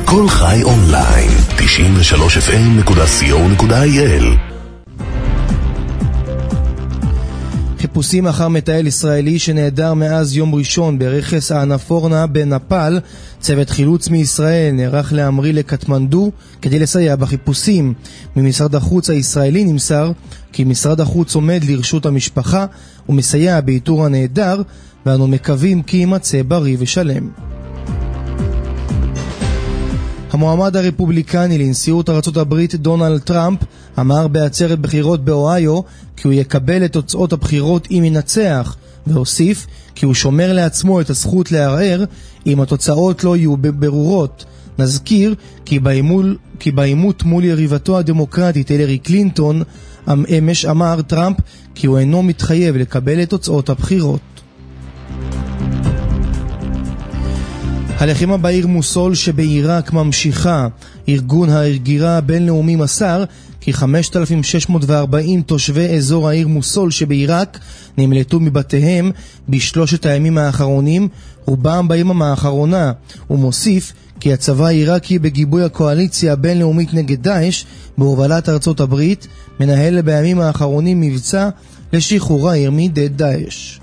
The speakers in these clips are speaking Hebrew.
כל חי אונליין, 93fm.co.il. חיפושים אחר מטייל ישראלי שנעדר מאז יום ראשון ברכס האנפורנה בנפאל. צוות חילוץ מישראל נערך להמריא לקטמנדו כדי לסייע בחיפושים. ממשרד החוץ הישראלי נמסר כי משרד החוץ עומד לרשות המשפחה ומסייע באיתור הנעדר, ואנו מקווים כי יימצא בריא ושלם. המועמד הרפובליקני לנשיאות ארצות הברית דונלד טראמפ אמר בעצרת בחירות באוהיו כי הוא יקבל את תוצאות הבחירות אם ינצח, והוסיף כי הוא שומר לעצמו את הזכות לערער אם התוצאות לא יהיו ברורות. נזכיר כי בעימות מול יריבתו הדמוקרטית הילרי קלינטון אמש אמר טראמפ כי הוא אינו מתחייב לקבל את תוצאות הבחירות. הלחימה בעיר מוסול שבעיראק ממשיכה. ארגון ההגירה הבינלאומי מסר כי 5,640 תושבי אזור העיר מוסול שבעיראק נמלטו מבתיהם בשלושת הימים האחרונים, רובם ביממה האחרונה. הוא מוסיף כי הצבא העיראקי בגיבוי הקואליציה הבינלאומית נגד דאעש בהובלת ארצות הברית מנהל בימים האחרונים מבצע לשחרור העיר מידי דאעש.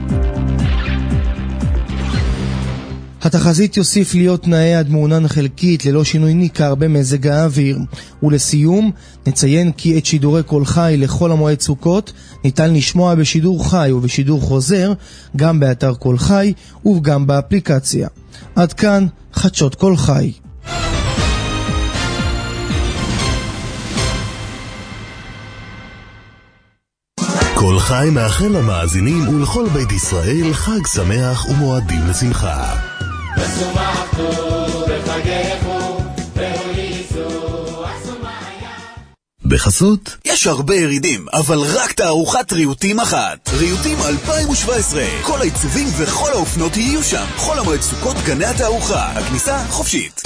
התחזית יוסיף להיות תנאי עד מעונן חלקית ללא שינוי ניכר במזג האוויר. ולסיום, נציין כי את שידורי כל חי לכל המועד סוכות ניתן לשמוע בשידור חי ובשידור חוזר, גם באתר כל חי וגם באפליקציה. עד כאן חדשות כל חי. כל חי מאחל למאזינים ולכל בית ישראל חג שמח ומועדים לשמחה. בחסות יש הרבה ירידים, אבל רק תערוכת ריהוטים אחת. ריהוטים 2017. כל העיצובים וכל האופנות יהיו שם. חול המועד סוכות גני התערוכה. הכניסה חופשית.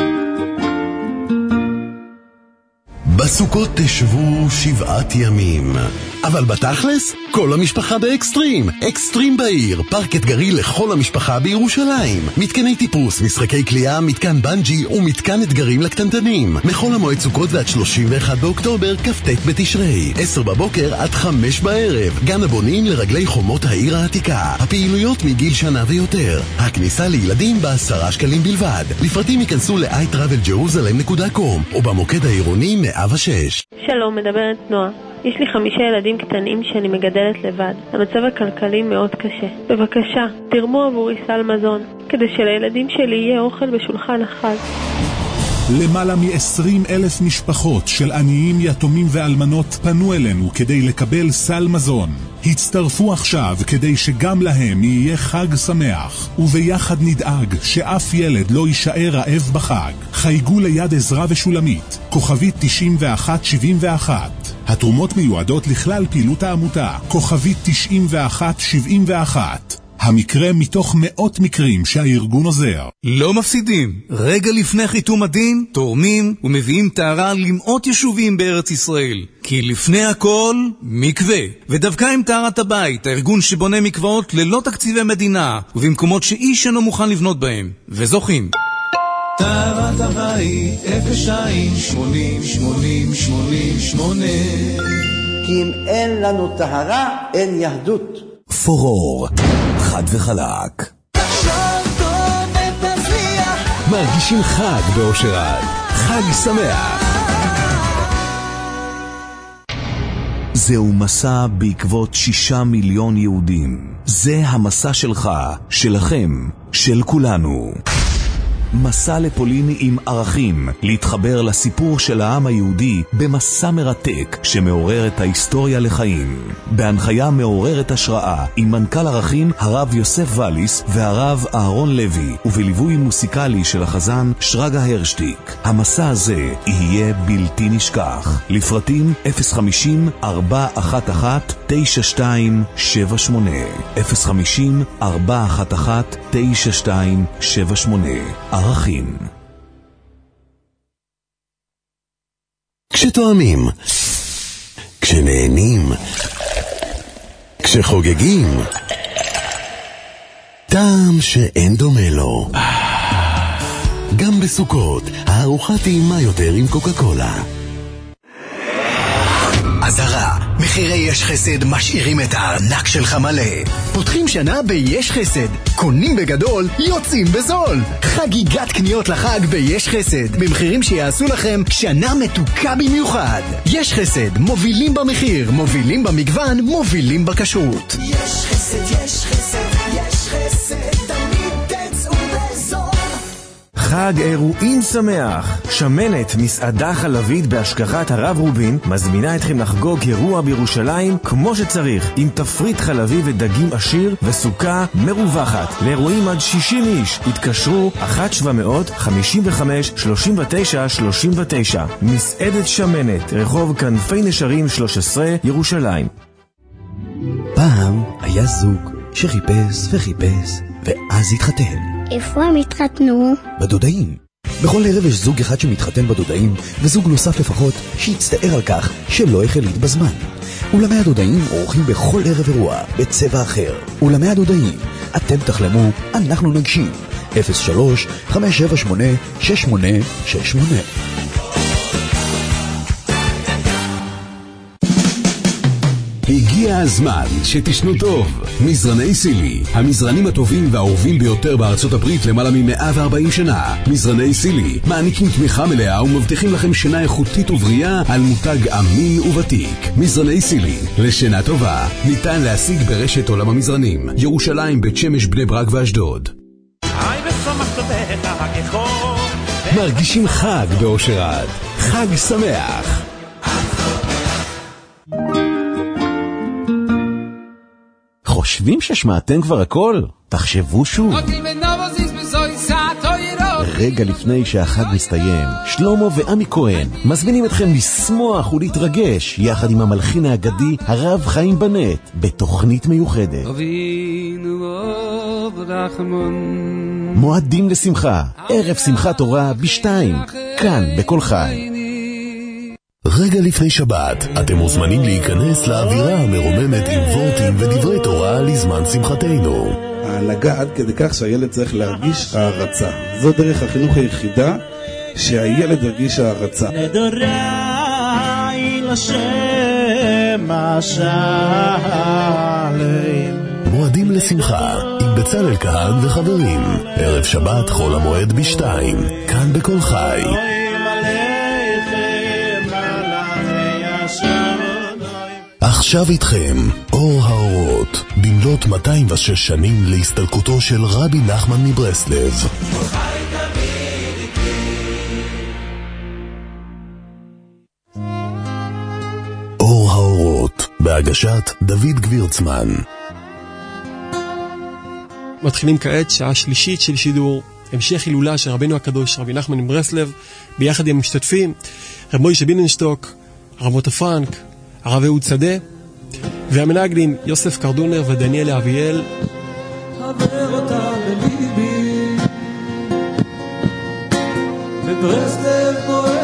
בסוכות תשבו 7 ימים, אבל בתכלס כל המשפחה באקסטרים. אקסטרים בעיר, פארק אתגרי לכל המשפחה בירושלים. מתקני טיפוס, משחקי קליעה, מתקן בנג'י ומתקן אתגרים לקטנטנים. מחול המועד סוכות ועד 31 באוקטובר, כ"ט בתשרי, 10 בבוקר עד 5 בערב. גן הבונים לרגלי חומות העיר העתיקה. הפעילויות מגיל שנה ויותר. הכניסה לילדים ב10 שקלים בלבד. לפרטים ייכנסו ל-iTravelJerusalem.com או במוקד העירוני 106. שלום, מדברת נועה. יש לי 5 ילדים קטנים שאני מגדלת לבד. המצב הכלכלי מאוד קשה. בבקשה, תרמו עבורי סל מזון, כדי שלילדים שלי יהיה אוכל בשולחן החג. למעלה מ-20,000 משפחות של עניים, יתומים ואלמנות פנו אלינו כדי לקבל סל מזון. הצטרפו עכשיו כדי שגם להם יהיה חג שמח, וביחד נדאג שאף ילד לא יישאר רעב בחג. חייגו ליד עזרה ושולמית, כוכבית 9171. התרומות מיועדות לכלל פעילות העמותה, כוכבית 9171. המקרה מתוך מאות מקרים שהארגון עוזר. לא מפסידים. רגע לפני חיתום הדין, תורמים ומביאים טהרה למאות יישובים בארץ ישראל. כי לפני הכל, מקווה. ודווקא עם טהרת הבית, הארגון שבונה מקוואות ללא תקציבי מדינה, ובמקומות שאיש אינו מוכן לבנות בהם. וזוכים. טהרת הבית, 02-80-80-88. כי אם אין לנו טהרה, אין יהדות. פורור, חד וחלק. מרגישים חג באושרד. חג שמח. זהו מסע בעקבות 6 מיליון יהודים. זה המסע שלך, שלכם, של כולנו. מסע לפולין עם ערכים, להתחבר לסיפור של העם היהודי במסע מרתק שמעורר את ההיסטוריה לחיים. בהנחיה מעוררת השראה עם מנכ"ל ערכים הרב יוסף וליס והרב אהרון לוי, ובליווי מוסיקלי של החזן שרגא הרשטיק. המסע הזה יהיה בלתי נשכח. לפרטים 050-411-9278 050-411-9278. ערכים. כשתואמים, כשנהנים, כשחוגגים, טעם שאין דומה לו. גם בסוכות, הארוחה טעימה יותר עם קוקה קולה. עזרה, מחירי יש חסד משאירים את הארנק שלך מלא. פותחים שנה ביש חסד, קונים בגדול, יוצאים בזול. חגיגת קניות לחג ביש חסד, במחירים שיעשו לכם שנה מתוקה במיוחד. יש חסד, מובילים במחיר, מובילים במגוון, מובילים בכשרות. יש חסד, יש חסד, יש חסד, תמיד תצאו בזול. חג אירועים שמח. שמנת, מסעדה חלבית בהשגחת הרב רובין, מזמינה אתכם לחגוג אירוע בירושלים כמו שצריך, עם תפריט חלבי ודגים עשיר וסוכה מרווחת. לאירועים עד 60 איש, התקשרו 1-700-55-39-39. מסעדת שמנת, רחוב כנפי נשרים 13, ירושלים. פעם היה זוג שחיפש וחיפש ואז התחתן. איפה הם התחתנו? בדודאים. בכל ערב יש זוג אחד שמתחתן בדודאים, וזוג נוסף לפחות שיצטער על כך שלא החליט בזמן. אולמי הדודאים עורכים בכל ערב אירוע בצבע אחר. אולמי הדודאים, אתם תחלמו, אנחנו נגשים. 03-578-6868. הגיע הזמן שתשנו טוב. מזרני סילי, המזרנים הטובים והאהובים ביותר בארצות הברית למעלה מ-140 שנה. מזרני סילי מעניקים תמיכה מלאה ומבטיחים לכם שינה איכותית ובריאה על מותג אמין וותיק. מזרני סילי, לשינה טובה, ניתן להשיג ברשת עולם המזרנים, ירושלים, בית שמש, בני ברק ואשדוד. מרגישים חג באושרד. חג שמח. חושבים ששמעתם כבר הכל? תחשבו שוב. רגע לפני שהחג מסתיים, שלמה ועמי כהן מזמינים אתכם לשמוח ולהתרגש יחד עם המלחין האגדי הרב חיים בנט בתוכנית מיוחדת. מועדים לשמחה, ערב שמחת תורה ב2, כאן בכל חי. רגע לפני שבת, אתם מוזמנים להיכנס לאווירה המרוממת עם וורטים ודברי תורה לזמן שמחתנו. ההנהגה עד כדי כך שהילד צריך להרגיש הערצה. זו דרך החינוך היחידה שהילד ירגיש הערצה. נדורי לשם השלם. מועדים לשמחה עם בצלאל כהן וחברים. ערב שבת חול המועד ב2, כאן בכל חי. עכשיו איתכם אור האורות, במלאת 206 שנים להסתלקותו של רבי נחמן מברסלב. אור האורות, בהגשת דוד גבירצמן. מתחילים כעת שעה שלישית של שידור, המשך הילולה של רבינו הקדוש רבי נחמן מברסלב, ביחד עם המשתתפים רב מוישה ביננשטוק, הרב מוטה פרנק, הרב אהוד שדה, והמנגנים יוסף קרדונר ודניאל אביאל. חבר אותה בליבי בברסלב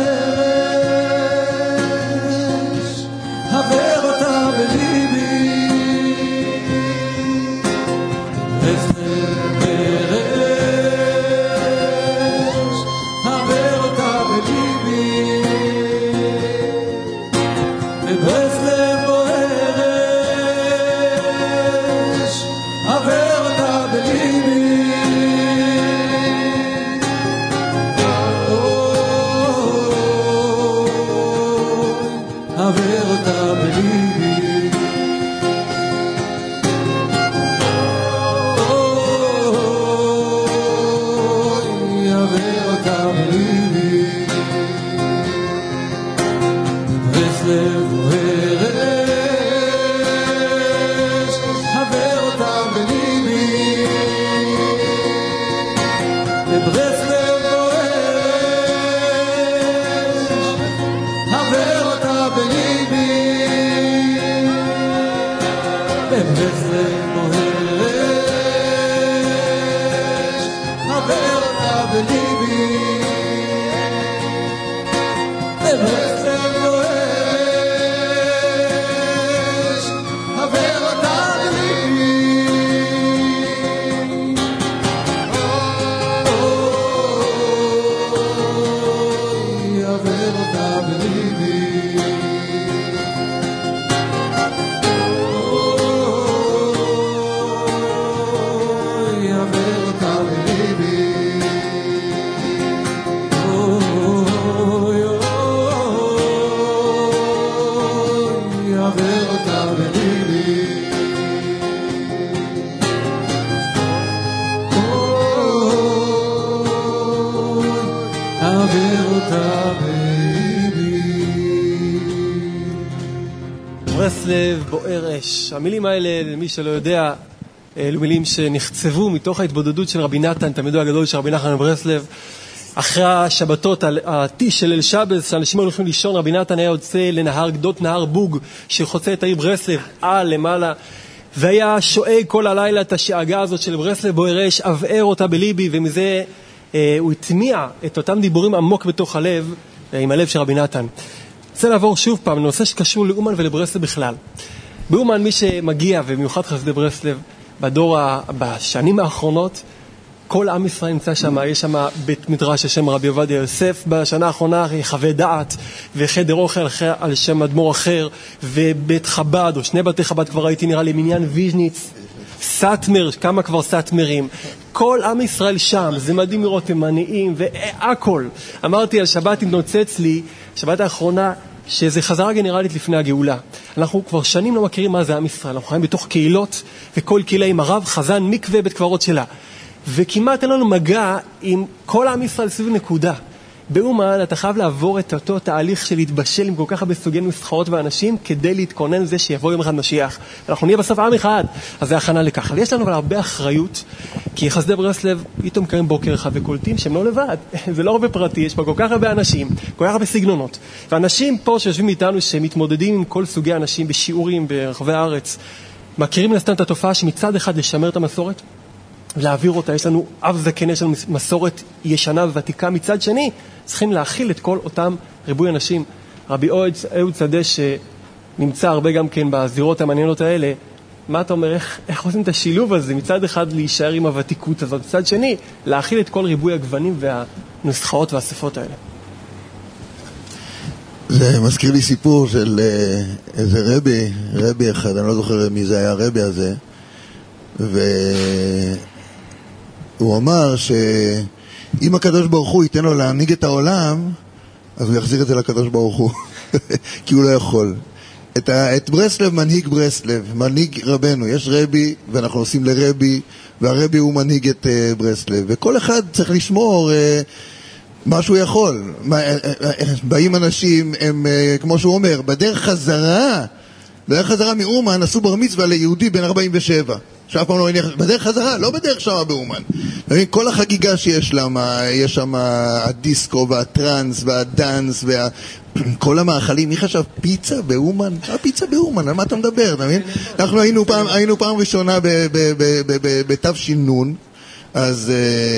בוערש, חבר אותה בליבי בברסלב בוערש, חבר אותה בליבי בברסלב בוערש, חבר אותה בליבי. אותה בליבי. ברסלב בוער אש. המילים האלה, למי שלא יודע, אלו מילים שנחצבו מתוך ההתבודדות של רבי נתן, תלמידו הגדול של רבי נחמן מברסלב. אחרי השבתות, הטיש של ליל שבס, שאנשים הולכים לישון, רבי נתן היה יוצא לנהר, גדות נהר בוג, שחוצה את העיר ברסלב, למעלה, והיה שואג כל הלילה את השאגה הזאת של ברסלב בוער אש, אבער אותה בליבי, ומזה הוא התמיע את אותם דיבורים עמוק בתוך הלב, עם הלב של רבי נתן. רוצה לעבור שוב פעם לנושא שקשור לאומן ולברסלב בכלל. באומן מי שמגיע, ובמיוחד חסידי ברסלב, בשנים האחרונות, כל עם ישראל נמצא שם, יש שם בית מדרש השם רבי עובדיה יוסף, בשנה האחרונה חווה דעת, וחדר אוכל על שם אדמו"ר אחר, ובית חב"ד, או שני בתי חב"ד כבר הייתי נראה לי, מניין ויז'ניץ, סאטמר, כמה כבר סאטמרים, כל עם ישראל שם, זה מדהים לראות תימניים, והכל. אמרתי על שבת נוצץ לי, שבת האחרונה, שזה חזרה גנרלית לפני הגאולה. אנחנו כבר שנים לא מכירים מה זה עם ישראל, אנחנו חיים בתוך קהילות, וכל קהילה עם הרב, חזן, מקווה, בית קברות שלה. וכמעט אין לנו מגע עם כל עם ישראל סביב נקודה. באומן אתה חייב לעבור את אותו תהליך של להתבשל עם כל כך הרבה סוגי נוסחאות ואנשים כדי להתכונן לזה שיבוא יום אחד משיח. אנחנו נהיה בסוף עם אחד, אז זה הכנה לכך. אבל יש לנו הרבה אחריות, כי חסידי ברסלב פתאום קרים בוקר אחד וקולטים שהם לא לבד. זה לא הרבה פרטי, יש פה כל כך הרבה אנשים, כל כך הרבה סגנונות. ואנשים פה שיושבים איתנו שמתמודדים עם כל סוגי אנשים בשיעורים ברחבי הארץ, מכירים לסתם את התופעה שמצד אחד לשמר את המסורת, להעביר אותה, יש לנו אב זקן, יש לנו מסורת ישנה וותיקה, מצד שני צריכים להכיל את כל אותם ריבוי אנשים. רבי אהוד שדה שנמצא הרבה גם כן בזירות המעניינות האלה, מה אתה אומר, איך עושים את השילוב הזה? מצד אחד להישאר עם הוותיקות הזאת, מצד שני להכיל את כל ריבוי הגוונים והנוסחאות והשפות האלה. זה מזכיר לי סיפור של איזה רבי אחד, אני לא זוכר מי זה היה הרבי הזה, והוא אמר שאם הקדוש ברוך הוא ייתן לו להנהיג את העולם, אז הוא יחזיר את זה לקדוש ברוך הוא כי הוא לא יכול. את ברסלב מנהיג ברסלב, מנהיג רבנו, יש רבי ואנחנו עושים לרבי, והרבי הוא מנהיג את ברסלב, וכל אחד צריך לשמור מה שהוא יכול. באים אנשים, הם, כמו שהוא אומר, בדרך חזרה מאומן עשו בר מצווה ליהודי בן 47, שאף פעם לא הניח, בדרך חזרה, לא בדרך שמה באומן. כל החגיגה שיש למה, יש שם הדיסקו והטרנס והדנס כל המאכלים. מי חשב פיצה באומן? פיצה באומן, על מה אתה מדבר? אנחנו היינו פעם ראשונה בתש"ן, אז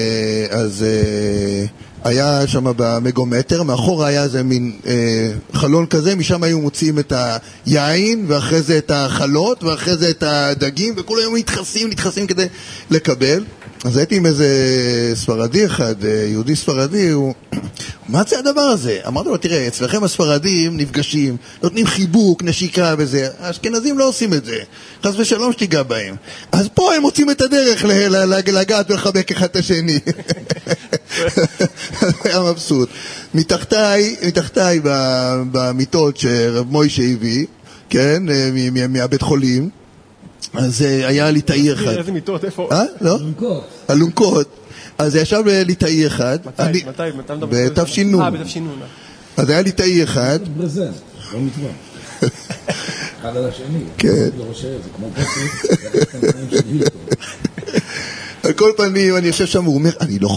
היה שם במגומטר, מאחורה היה איזה מין חלון כזה, משם היו מוציאים את היין, ואחרי זה את החלות, ואחרי זה את הדגים, וכולם היו נדחסים כדי לקבל. אז הייתי עם איזה ספרדי אחד, יהודי ספרדי, מה זה הדבר הזה? אמרתי לו, תראה, אצלכם הספרדים נפגשים, נותנים חיבוק, נשיקה וזה, האשכנזים לא עושים את זה, חס ושלום שתיגע בהם. אז פה הם מוצאים את הדרך לגעת ולחבק אחד את השני. היה מבסוט. מתחתיי במיטות שרב מוישה הביא, כן, מהבית חולים, אז היה ליטאי אחד. איזה מיטות, איפה? לא? אלונקות. אז ישב ליטאי אחד. מתי? בתש"ן. בתש"ן. אז היה ליטאי אחד. ברזל, לא מתווה. אחד על השני. כן. לא חושב, זה כמו פסק. על כל פנים, אני יושב שם, הוא אומר, אני לא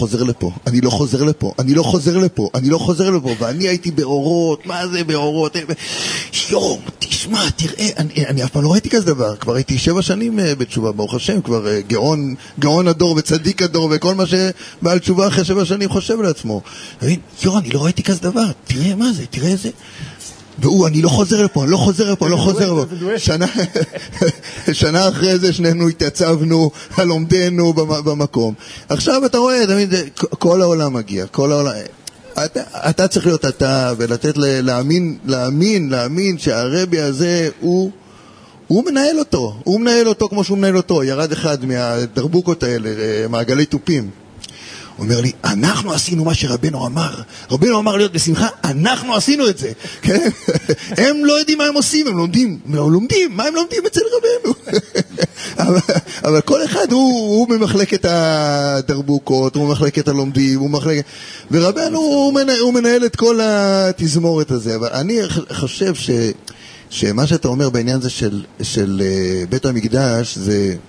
חוזר לפה, ואני הייתי באורות, מה זה באורות? יום, תשמע, תראה, אני אף פעם לא ראיתי כזה דבר, כבר הייתי 7 שנים בתשובה, ברוך השם, כבר גאון הדור וצדיק הדור, וכל מה שבעל תשובה אחרי 7 שנים חושב לעצמו. אני לא ראיתי כזה דבר, תראה מה זה, תראה איזה... והוא, אני לא חוזר לפה. שנה אחרי זה שנינו התייצבנו על עומדנו במקום. עכשיו אתה רואה, כל העולם מגיע, אתה צריך להיות אתה, ולתת להאמין שהרבי הזה הוא מנהל אותו. הוא מנהל אותו כמו שהוא מנהל אותו. ירד אחד מהדרבוקות האלה, מעגלי טופים. הוא אומר לי, אנחנו עשינו מה שרבנו אמר. רבנו אמר להיות בשמחה, אנחנו עשינו את זה. כן? הם לא יודעים מה הם עושים, הם לומדים. מה הם לומדים אצל רבנו? אבל כל אחד הוא ממחלקת הדרבוקות, הוא ממחלקת הלומדים, ורבנו הוא מנהל את כל התזמורת הזה. אבל אני חושב שמה שאתה אומר בעניין הזה של בית המקדש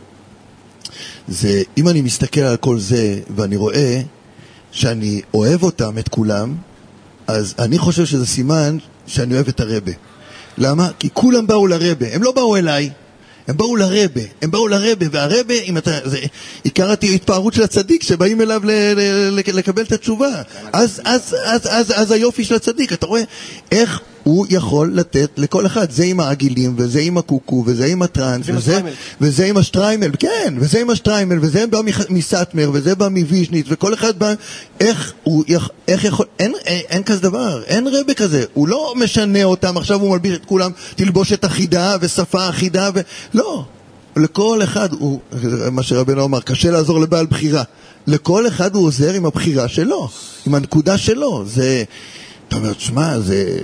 זה אם אני מסתכל על כל זה ואני רואה שאני אוהב אותם, את כולם, אז אני חושב שזה סימן שאני אוהב את הרבי. למה? כי כולם באו לרבי, הם לא באו אליי, הם באו לרבי, והרבי, אם אתה, זה עיקר התפארות של הצדיק שבאים אליו לקבל את התשובה. אז היופי של הצדיק, אתה רואה איך הוא יכול לתת לכל אחד, זה עם העגילים, וזה עם הקוקו, וזה עם הטרנס, וזה עם השטריימל, כן, וזה עם השטריימל, וזה בא מסטמר, וזה בא מוויז'נית, וכל אחד בא, איך יכול, אין כזה דבר, אין רבי כזה, הוא לא משנה אותם, עכשיו הוא מלביש את כולם, תלבושת אחידה, ושפה אחידה, לא, לכל אחד, מה שרבנו אמר, קשה לעזור לבעל בחירה, לכל אחד הוא עוזר עם הבחירה שלו, עם הנקודה שלו, אתה אומר, תשמע,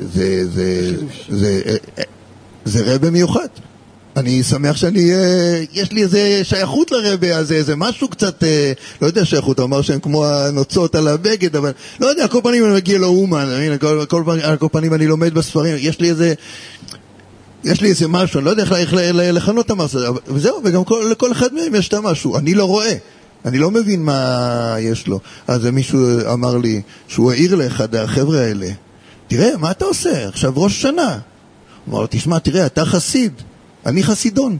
זה רבי מיוחד. אני שמח יש לי איזה שייכות לרבי הזה, זה משהו קצת, לא יודע שייכות, הוא אמר שהם כמו הנוצות על הבגד, אבל לא יודע, כל פנים אני מגיע לאומן, כל פנים אני לומד בספרים, יש לי איזה משהו, אני לא יודע איך לכנות את המסע, וזהו, וגם לכל אחד מהם יש את המשהו, אני לא רואה. אני לא מבין מה יש לו. אז מישהו אמר לי שהוא העיר לאחד החבר'ה האלה, תראה, מה אתה עושה? עכשיו ראש שנה. הוא אמר לו, תשמע, תראה, אתה חסיד, אני חסידון.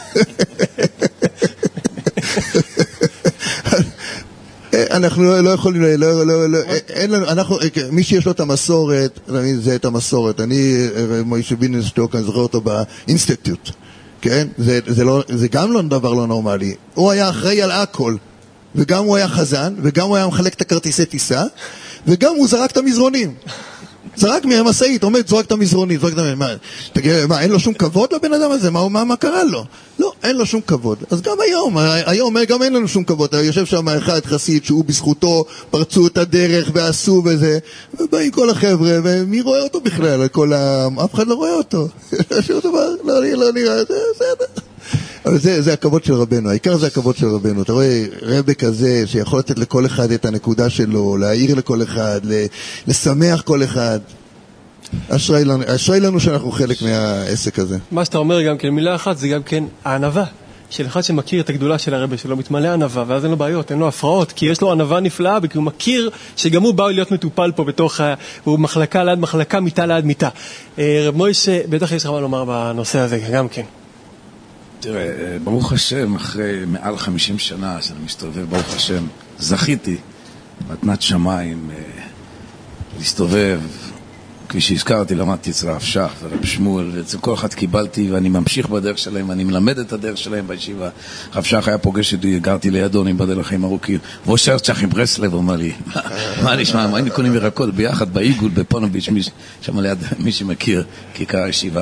אנחנו לא יכולים, אין לנו, מי שיש לו את המסורת, זה את המסורת. אני, מוישה בינשטוק, אני זוכר אותו באינסטיטוט. כן? זה גם לא דבר לא נורמלי. הוא היה אחראי על הכל. וגם הוא היה חזן, וגם הוא היה מחלק את הכרטיסי טיסה, וגם הוא זרק את המזרונים. זרק מהמשאית, עומד, זרק את המזרונים, מה, אין לו שום כבוד לבן אדם הזה? מה קרה לו? לא, אין לו שום כבוד. אז גם היום גם אין לנו שום כבוד. יושב שם אחד חסיד שהוא בזכותו פרצו את הדרך ועשו וזה, ובאים כל החבר'ה, ומי רואה אותו בכלל? אף אחד לא רואה אותו. שום דבר, לא נראה, בסדר. אבל זה הכבוד של רבנו, העיקר זה הכבוד של רבנו. אתה רואה רבי כזה שיכול לתת לכל אחד את הנקודה שלו, להעיר לכל אחד, לשמח כל אחד. אשרי לנו שאנחנו חלק מהעסק הזה. מה שאתה אומר גם כן, מילה אחת, זה גם כן הענווה של אחד שמכיר את הגדולה של הרבי שלו, מתמלא ענווה, ואז אין לו בעיות, אין לו הפרעות, כי יש לו ענווה נפלאה, כי הוא מכיר שגם הוא בא להיות מטופל פה בתוך, הוא מחלקה ליד מחלקה, מיטה ליד מיטה. רב מוישה, בטח יש לך מה לומר בנושא הזה, גם כן. תראה, ברוך השם, אחרי מעל 50 שנה שאני מסתובב, ברוך השם, זכיתי מתנת שמיים להסתובב. כפי שהזכרתי, למדתי אצל הרב שך ורב שמואל, ואצל כל אחד קיבלתי, ואני ממשיך בדרך שלהם, ואני מלמד את הדרך שלהם בישיבה. הרב שך היה פוגש אותי, גרתי לידו, אני מבדל לחיים ארוכים, והוא שר צ'ך עם ברסלב, הוא אומר לי, מה נשמע, מה היינו קונים ירקות ביחד, בעיגול, בפונוביץ', שם ליד מי שמכיר, כיכר הישיבה.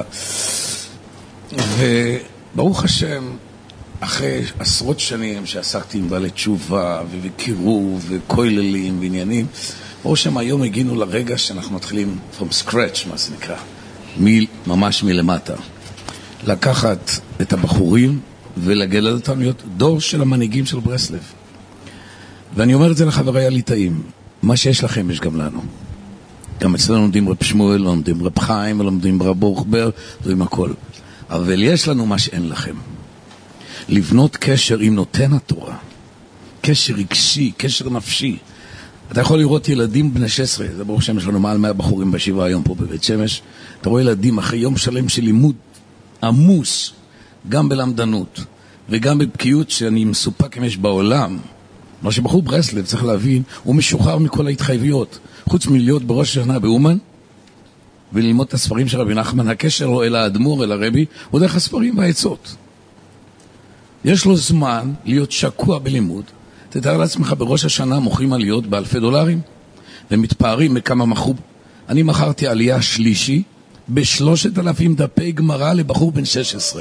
ברוך השם, אחרי עשרות שנים שעסקתי עם בעלי תשובה וקירוב וכויללים ועניינים, ברוך השם היום הגיענו לרגע שאנחנו מתחילים from scratch, מה זה נקרא, ממש מלמטה. לקחת את הבחורים ולגלל אותם להיות דור של המנהיגים של ברסלב. ואני אומר את זה לחבריי הליטאים, מה שיש לכם יש גם לנו. גם אצלנו לומדים רב שמואל, לומדים רב חיים, לומדים רב בורחבר, לומדים הכל. אבל יש לנו מה שאין לכם. לבנות קשר עם נותן התורה. קשר רגשי, קשר נפשי. אתה יכול לראות ילדים בני 16, זה ברוך שם, יש לנו מעל 100 בחורים בישיבה היום פה בבית שמש. אתה רואה ילדים אחרי יום שלם של לימוד עמוס, גם בלמדנות וגם בבקיאות שאני מסופק אם יש בעולם. מה שבחור ברסלב צריך להבין, הוא משוחרר מכל ההתחייבויות. חוץ מלהיות בראש השנה באומן, וללמוד את הספרים של רבי נחמן, הקשר לו אל האדמו"ר, אל הרבי, הוא דרך הספרים והעצות. יש לו זמן להיות שקוע בלימוד. תתאר לעצמך, בראש השנה מוכרים עליות באלפי דולרים, ומתפארים מכמה מכרו. אני מכרתי עלייה שלישי ב3,000 דפי גמרא לבחור בן 16.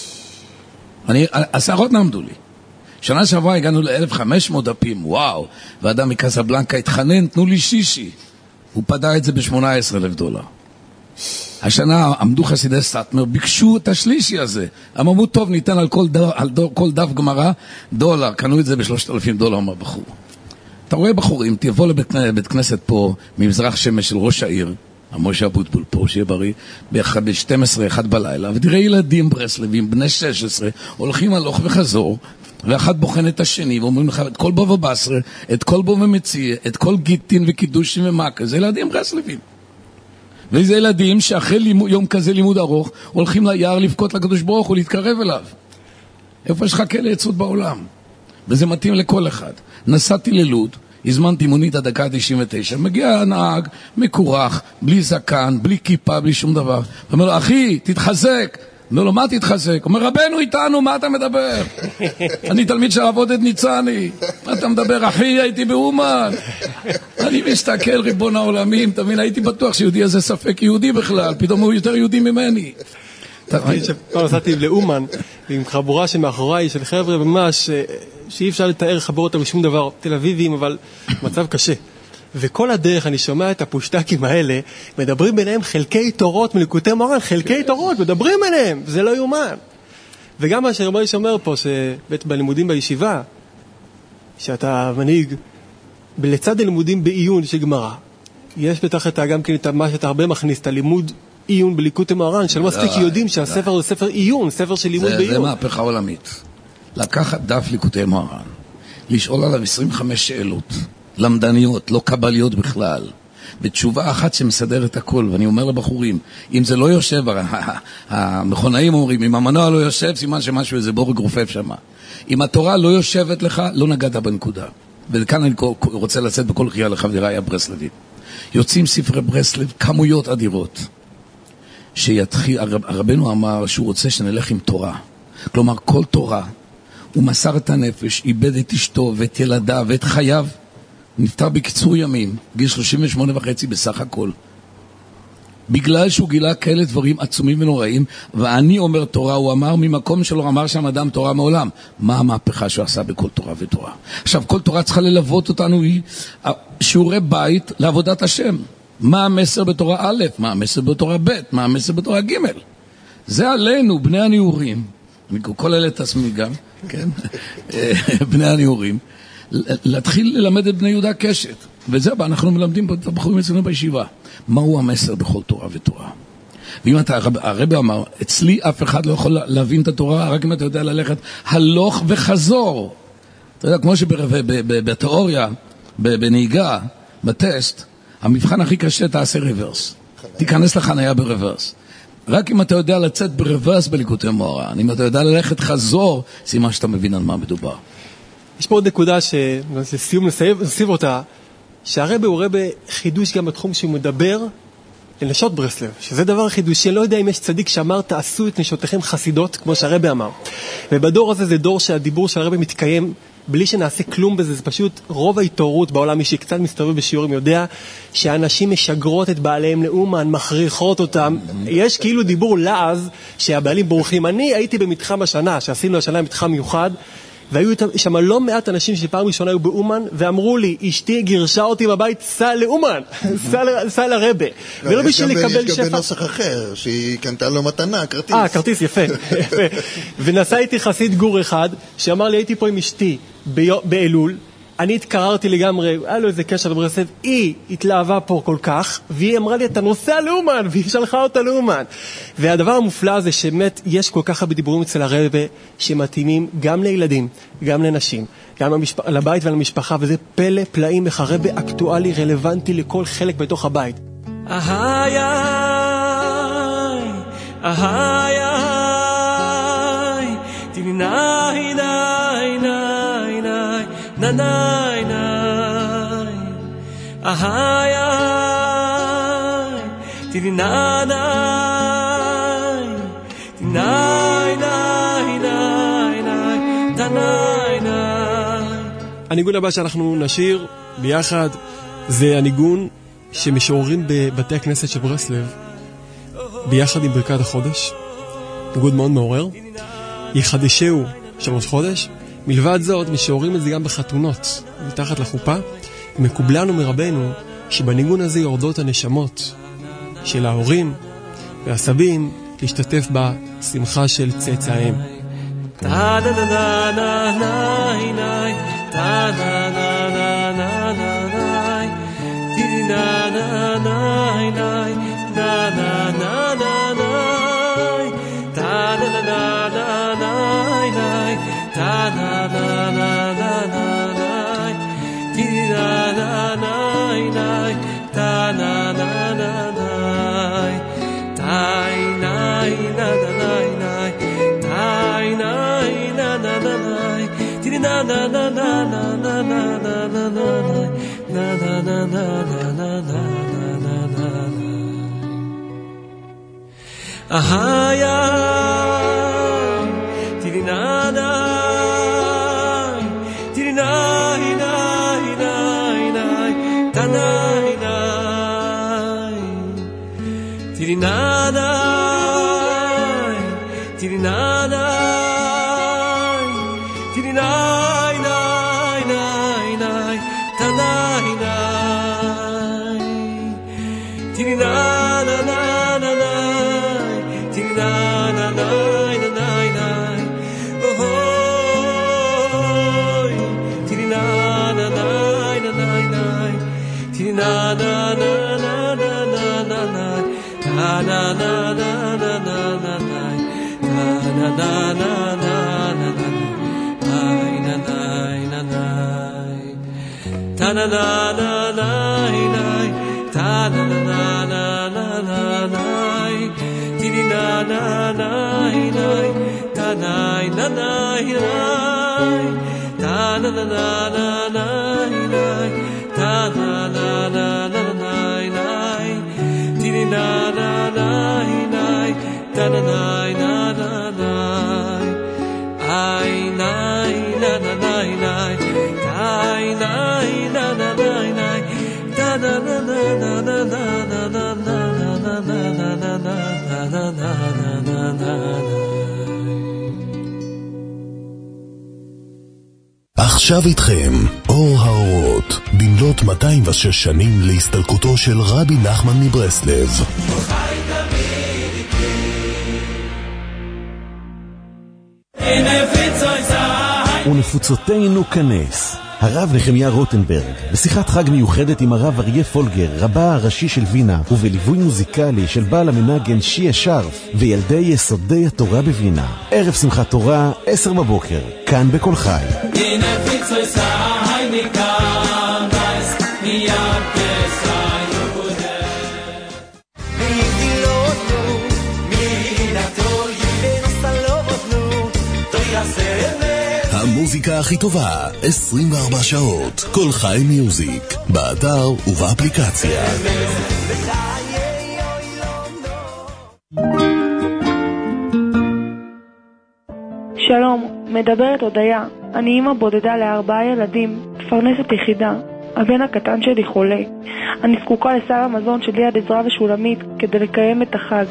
השערות נעמדו לי. שנה שעברה הגענו ל-1,500 דפים, וואו, ואדם מקסבלנקה התחנן, תנו לי שישי. הוא פדע את זה $18,000. השנה עמדו חסידי סאטמר, ביקשו את השלישי הזה. אמרו, טוב, ניתן על כל דף גמרא $1, קנו את זה $3,000, אמר בחור. אתה רואה בחורים, תבוא לבית כנסת פה, ממזרח שמש של ראש העיר, המשה אבוטבול פה, שיהיה בריא, ב-12, 1 בלילה, ותראה ילדים ברסלבים, בני 16, הולכים הלוך וחזור, ואחד בוחן את השני, ואומרים לך, את כל בו ובסרה, את כל בו ומציא, את כל גיטין וקידושים ומקה, זה ילדים ברסלבים. וזה ילדים שאחרי יום כזה לימוד ארוך, הולכים ליער לבכות לקדוש ברוך ולהתקרב אליו. איפה יש לך כאלה עצות בעולם? וזה מתאים לכל אחד. נסעתי ללוד, הזמנתי מונית עד דקה 99, מגיע הנהג, מקורח, בלי זקן, בלי כיפה, בלי שום דבר. אומר לו, אחי, תתחזק. אומר לו, מה תתחזק? אומר, רבנו איתנו, מה אתה מדבר? אני תלמיד של הרב עודד ניצני. מה אתה מדבר? אחי, הייתי באומן. אני מסתכל, ריבון העולמים, תבין, הייתי בטוח שיהודי הזה ספק יהודי בכלל, פתאום הוא יותר יהודי ממני. פעם נסעתי לאומן, עם חבורה שמאחוריי, של חבר'ה ממש, שאי אפשר לתאר לחבר אותם בשום דבר, תל אביבים, אבל מצב קשה. וכל הדרך אני שומע את הפושטקים האלה, מדברים ביניהם חלקי תורות מליקוטי מוהר"ן, חלקי תורות, מדברים ביניהם, זה לא יאומן. וגם מה שרבי שומר פה, שבלימודים בישיבה, שאתה מנהיג, לצד הלימודים בעיון של גמרא, יש בטח גם כן את מה שאתה הרבה מכניס, את הלימוד עיון בליקוטי מוהר"ן, שלא מספיק יודעים שהספר הוא ספר עיון, ספר של לימוד בעיון. זה מהפכה עולמית. לקחת דף ליקוטי מוהר"ן, לשאול עליו 25 שאלות, למדניות, לא קבליות בכלל, בתשובה אחת שמסדרת הכל. ואני אומר לבחורים, אם זה לא יושב, המכונאים אומרים, אם המנוע לא יושב, סימן שמשהו איזה בורג רופף שמה. אם התורה לא יושבת לך, לא נגעת בנקודה. וכאן אני רוצה לצאת בכל קריאה לחבריי הברסלבים. יוצאים ספרי ברסלב, כמויות אדירות. הרבנו אמר שהוא רוצה שנלך עם תורה. כלומר, כל תורה, הוא מסר את הנפש, איבד את אשתו ואת ילדיו ואת חייו, נפטר בקיצור ימים, גיל 38.5 בסך הכל. בגלל שהוא גילה כאלה דברים עצומים ונוראים, ואני אומר תורה, הוא אמר ממקום שלו, אמר שם אדם תורה מעולם. מה המהפכה שהוא עשה בכל תורה ותורה? עכשיו, כל תורה צריכה ללוות אותנו, היא שיעורי בית לעבודת השם. מה המסר בתורה א', מה המסר בתורה ב', מה המסר בתורה ג'. זה עלינו, בני הנאורים, אני כל אלה את עצמי גם, כן? בני הנאורים, להתחיל ללמד את בני יהודה קשת. וזה אנחנו מלמדים את הבחורים אצלנו בישיבה. מהו המסר בכל תורה ותורה? ואם אתה, הרבי אמר, אצלי אף אחד לא יכול להבין את התורה, רק אם אתה יודע ללכת הלוך וחזור. אתה יודע, כמו שבתיאוריה, בנהיגה, בטסט, המבחן הכי קשה תעשה ריברס. תיכנס לחניה בריברס. רק אם אתה יודע לצאת בריברס בליקוטי מוהר"ן, אם אתה יודע ללכת חזור, סימן שאתה מבין על מה מדובר. יש פה עוד נקודה שלסיום נסיב אותה, שהרבי הוא רבי חידוש גם בתחום שהוא מדבר לנשות ברסלב, שזה דבר חידושי. אני לא יודע אם יש צדיק שאמר תעשו את נשותיכם חסידות, כמו שהרבי אמר. ובדור הזה זה דור שהדיבור של הרבי מתקיים בלי שנעשה כלום בזה. זה פשוט רוב ההתעוררות בעולם, מי שקצת מסתובב בשיעורים יודע שאנשים משגרות את בעליהם לאומן, מכריחות אותם. יש כאילו דיבור לעז שהבעלים בורחים. אני הייתי במתחם השנה, שעשינו השנה מתחם מיוחד, והיו שם לא מעט אנשים שפעם ראשונה היו באומן, ואמרו לי, אשתי גירשה אותי בבית, סע לאומן, סע לרבה. ולא בשביל לקבל שפע. יש גם בנוסח אחר, שהיא קנתה לו מתנה, כרטיס. כרטיס, יפה. ונסע איתי חסיד גור אחד, שאמר לי, הייתי פה עם אשתי באלול, אני התקררתי לגמרי, היה לו איזה קשר לברסלב, היא התלהבה פה כל כך, והיא אמרה לי, אתה נוסע לאומן, והיא שלחה אותה לאומן. והדבר המופלא זה שבאמת יש כל כך הרבה דיבורים אצל הרבה, שמתאימים גם לילדים, גם לנשים, גם לבית ולמשפחה, וזה פלא פלאים איך הרבה אקטואלי, רלוונטי לכל חלק בתוך הבית. אהי, אהי, תמנאי, נאי, נאי, נאי, נאי, נאי, אהי, תמנאי, תמנאי, נאי, נאי, נאי, נאי. הניגון הבא שאנחנו נשיר ביחד זה הניגון שמשוררים בבתי הכנסת של ברסלב ביחד עם ברכת החודש. ניגון מאוד מעורר. יחדשהו של ראש חודש. מלבד זאת, משוררים את זה גם בחתונות, מתחת לחופה. מקובלנו מרבנו שבניגון הזה יורדות הנשמות של ההורים והסבים להשתתף בשמחה של צאצאיהם. Ahaya tirinada tirinai nai nai nai tanai nai tirinada tirinada tirinai nai nai nai tanai nai tirinada עכשיו איתכם אור האורות, במלאת 206 שנים להסתלקותו של רבי נחמן מברסלב. ונפוצותינו כנס. הרב נחמיה רוטנברג, בשיחת חג מיוחדת עם הרב אריה פולגר, רבה הראשי של וינה, ובליווי מוזיקלי של בעל המנגן שיה שרף, וילדי יסודי התורה בווינה. ערב שמחת תורה, 10 בבוקר, כאן בכל חי. המוזיקה הכי טובה, 24 שעות, כל חי מיוזיק, באתר ובאפליקציה. שלום, מדברת הודיה. אני אמא בודדה ל4 ילדים, מפרנסת יחידה. הבן הקטן שלי חולה. אני זקוקה לסל המזון של יד עזרא ושולמית כדי לקיים את החג.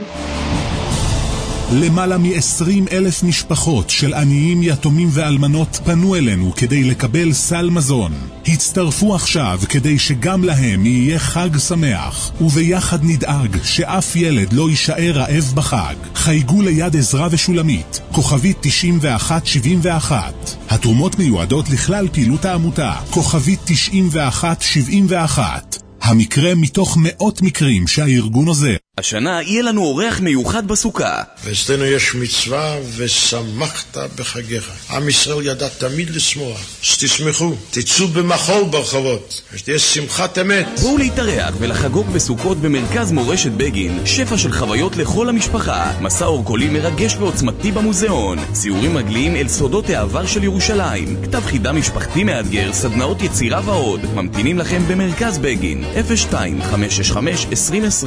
למעלה מ20,000 משפחות של עניים, יתומים ואלמנות פנו אלינו כדי לקבל סל מזון. הצטרפו עכשיו כדי שגם להם יהיה חג שמח, וביחד נדאג שאף ילד לא יישאר רעב בחג. חייגו ליד עזרא ושולמית, כוכבית 9171. התרומות מיועדות לכלל פעילות העמותה, כוכבית 9171. המקרה מתוך מאות מקרים שהארגון עוזר. השנה יהיה לנו אורח מיוחד בסוכה. ואצלנו יש מצווה ושמחת בחגיך. עם ישראל ידע תמיד לשמוח. שתשמחו, תצאו במחול ברחובות, שתהיה שמחת אמת. בואו להתארח ולחגוג בסוכות במרכז מורשת בגין. שפע של חוויות לכל המשפחה. מסע אורקולי מרגש ועוצמתי במוזיאון. ציורים רגליים אל סודות העבר של ירושלים. כתב חידה משפחתי מאתגר, סדנאות יצירה ועוד. ממתינים לכם במרכז בגין. 02-565-2020.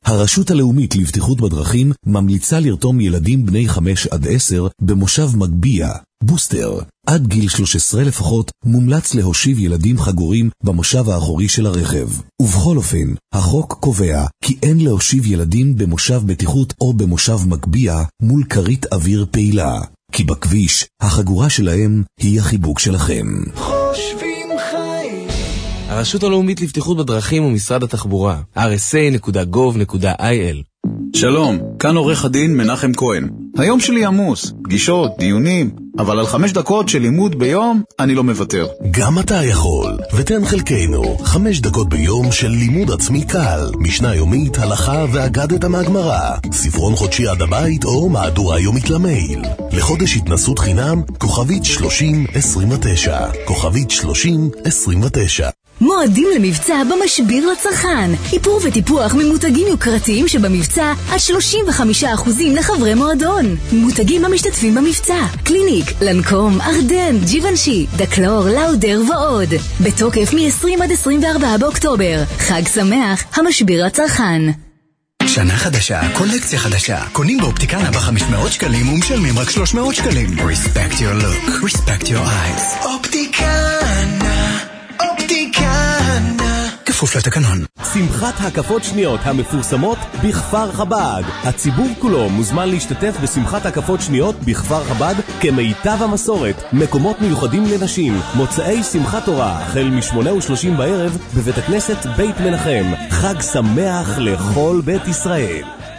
הרשות הלאומית לבטיחות בדרכים ממליצה לרתום ילדים בני 5 עד 10 במושב מגביה. בוסטר, עד גיל 13 לפחות, מומלץ להושיב ילדים חגורים במושב האחורי של הרכב. ובכל אופן, החוק קובע כי אין להושיב ילדים במושב בטיחות או במושב מגביה מול קרית אוויר פעילה. כי בכביש, החגורה שלהם היא החיבוק שלכם. חושבים חיים. הרשות הלאומית לבטיחות בדרכים ומשרד התחבורה, rsa.gov.il. שלום, כאן עורך הדין מנחם כהן. היום שלי עמוס, פגישות, דיונים, אבל על 5 דקות של לימוד ביום אני לא מוותר. גם אתה יכול, ותן חלקנו 5 דקות ביום של לימוד עצמי קל, משנה יומית, הלכה ואגדת מהגמרא, ספרון חודשי עד הבית או מהדורה יומית למייל. לחודש התנסות חינם, כוכבית 3029, כוכבית 3029. מועדים למבצע במשביר לצרכן. איפור וטיפוח ממותגים יוקרתיים שבמבצע עד 35% לחברי מועדון. מותגים המשתתפים במבצע: קליניק, לנקום, ארדן, ג'יוונשי, דקלור, לאודר ועוד. בתוקף מ-20 עד 24 באוקטובר. חג שמח, המשביר לצרכן. שנה חדשה, קולקציה חדשה. קונים באופטיקנה ב-500 שקלים ומשלמים רק 300 שקלים. Respect your look, respect your eyes. אופטיקנה, אופטיקנה. כפוף לתקנון. שמחת הקפות שניות המפורסמות בכפר חב"ד. הציבור כולו מוזמן להשתתף בשמחת הקפות שניות בכפר חב"ד כמיטב המסורת. מקומות מיוחדים לנשים. מוצאי שמחת תורה החל מ-8:30 בערב בבית הכנסת בית מנחם. חג שמח לכל בית ישראל.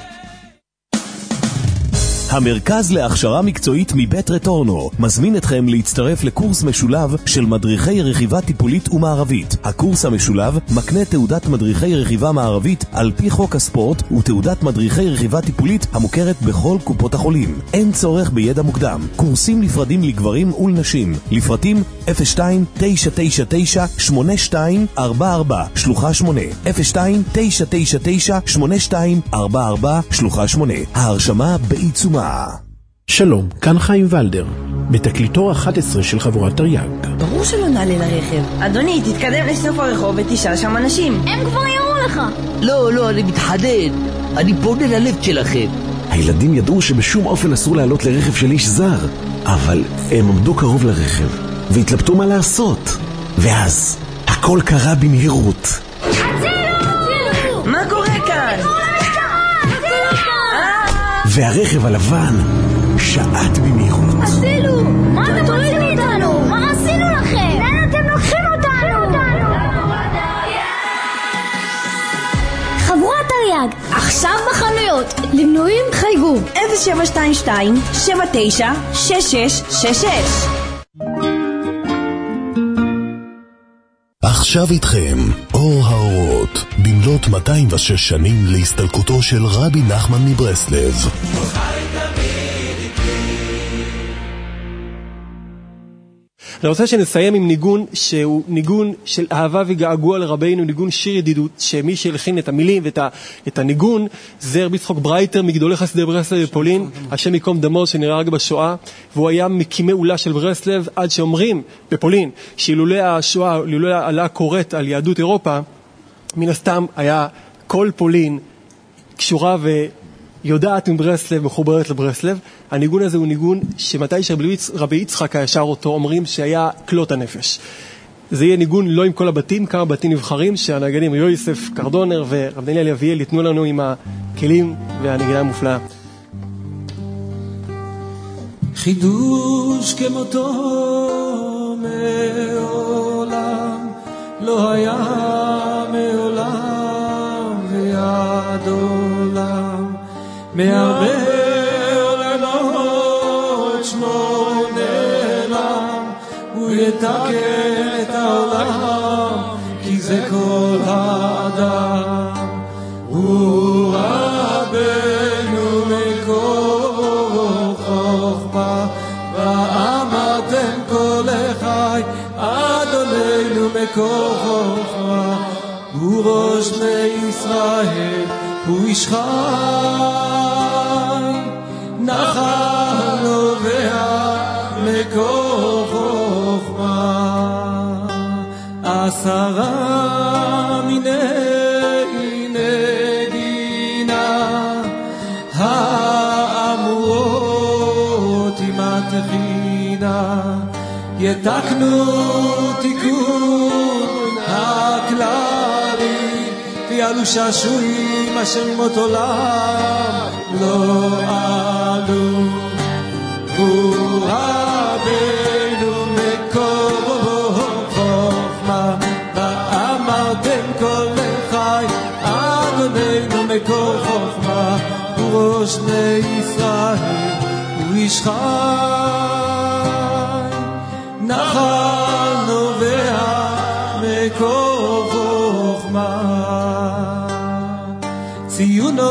המרכז להכשרה מקצועית מבית רטורנו מזמין אתכם להצטרף לקורס משולב של מדריכי רכיבה טיפולית ומערבית. הקורס המשולב מקנה תעודת מדריכי רכיבה מערבית על פי חוק הספורט ותעודת מדריכי רכיבה טיפולית המוכרת בכל קופות החולים. אין צורך בידע מוקדם. קורסים נפרדים לגברים ולנשים. לפרטים 02-999-8244 שלוחה 8 02-999-8244 שלוחה 8. ההרשמה בעיצומה. שלום, כאן חיים ולדר, בתקליטור 11 של חבורת תרי"ג. ברור שלא נעלה לרכב. אדוני, תתקדם לסוף הרחוב ותשאל שם אנשים. הם כבר יראו לך. לא, אני מתחדד. אני פונה ללב שלכם. הילדים ידעו שבשום אופן אסור לעלות לרכב של איש זר, אבל הם עמדו קרוב לרכב והתלבטו מה לעשות. ואז הכל קרה במהירות. מה קורה כאן? והרכב הלבן שעט במהירות. עשינו! מה אתם עושים איתנו? מה עשינו לכם? לאן אתם לוקחים אותנו? חבורת תרי"ג, עכשיו בחנויות. למנויים חייגו 0722-796666. עכשיו איתכם אור האורות, במלאת 206 שנים להסתלקותו של רבי נחמן מברסלב. אני רוצה שנסיים עם ניגון שהוא ניגון של אהבה וגעגוע לרבינו, ניגון שיר ידידות, שמי שהלחין את המילים ואת הניגון זה רבי יצחק ברייטר מגדולי חסידי ברסלב בפולין, השם ייקום דמו, שנראה רק בשואה, והוא היה מקימי אולה של ברסלב, עד שאומרים בפולין שאילולי השואה, אילולי עלה קוראת על יהדות אירופה, מן הסתם היה כל פולין קשורה יודעת עם ברסלב, מחוברת לברסלב. הניגון הזה הוא ניגון שמתי שרבי יצחק היה שר אותו, אומרים שהיה כלות הנפש. זה יהיה ניגון לא עם כל הבתים, כמה בתים נבחרים, שהנגנים יוסף קרדונר ורב דניאל אביאל ייתנו לנו עם הכלים והנגינה המופלאה. חידוש כמותו מעולם לא היה מעולם ועד עולם מהרבה עולמות שמו נעלם הוא יתקן את העולם כי זה כל האדם הוא רבנו מקור חוכמה ואמרתם כל החי אדוננו מקור חוכמה הוא ראש מישראל הוא איש חי נחל נובע מקור חוכמה 10 מיני נגינה תחינה יתקנו תיקון הכללי ויעלו שעשועים אשר מות עולם לא עלו הוא רבנו מקור חוכמה ואמרתם כל לחי אדוננו מקור חוכמה הוא ראש בני ישראל הוא איש חי נחל נובע מקור חוכמה ציונו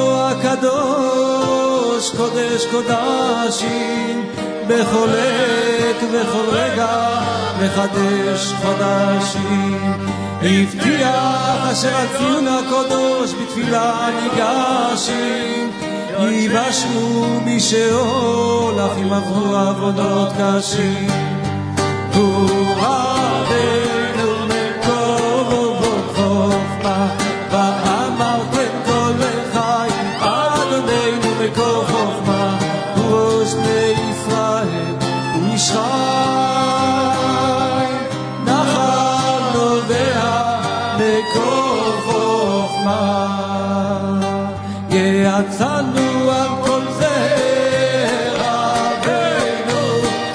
הקדוש קודש קודשים בכל עת ובכל רגע מחדש חודשים הבטיח אשר על ציון הקדוש בתפילה ניגשים ייבשנו משאול אך אם עברו עבודות קשים הוא רבנו מקור חוכמה ואמרתם כל לחי אדוננו מקור חוכמה הוא ראש בני ישראל הוא איש חי נחל נובע מקור חוכמה יצאנו על כל זה רבנו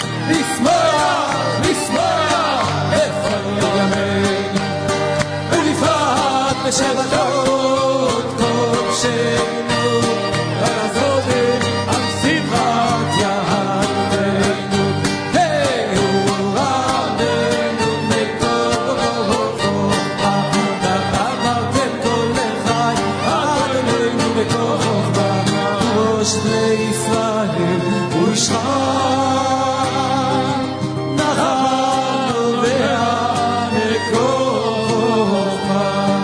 לשמוח בכל ימינו ולפרט בשבתות קודשנו ולעזוב על שמחת יהדנו הוא רבנו מקור חוכמה ואמרתם כל לחי אדוננו מקור חוכמה הוא ראש בני ישראל הוא איש חי נחל נובע מקור חוכמה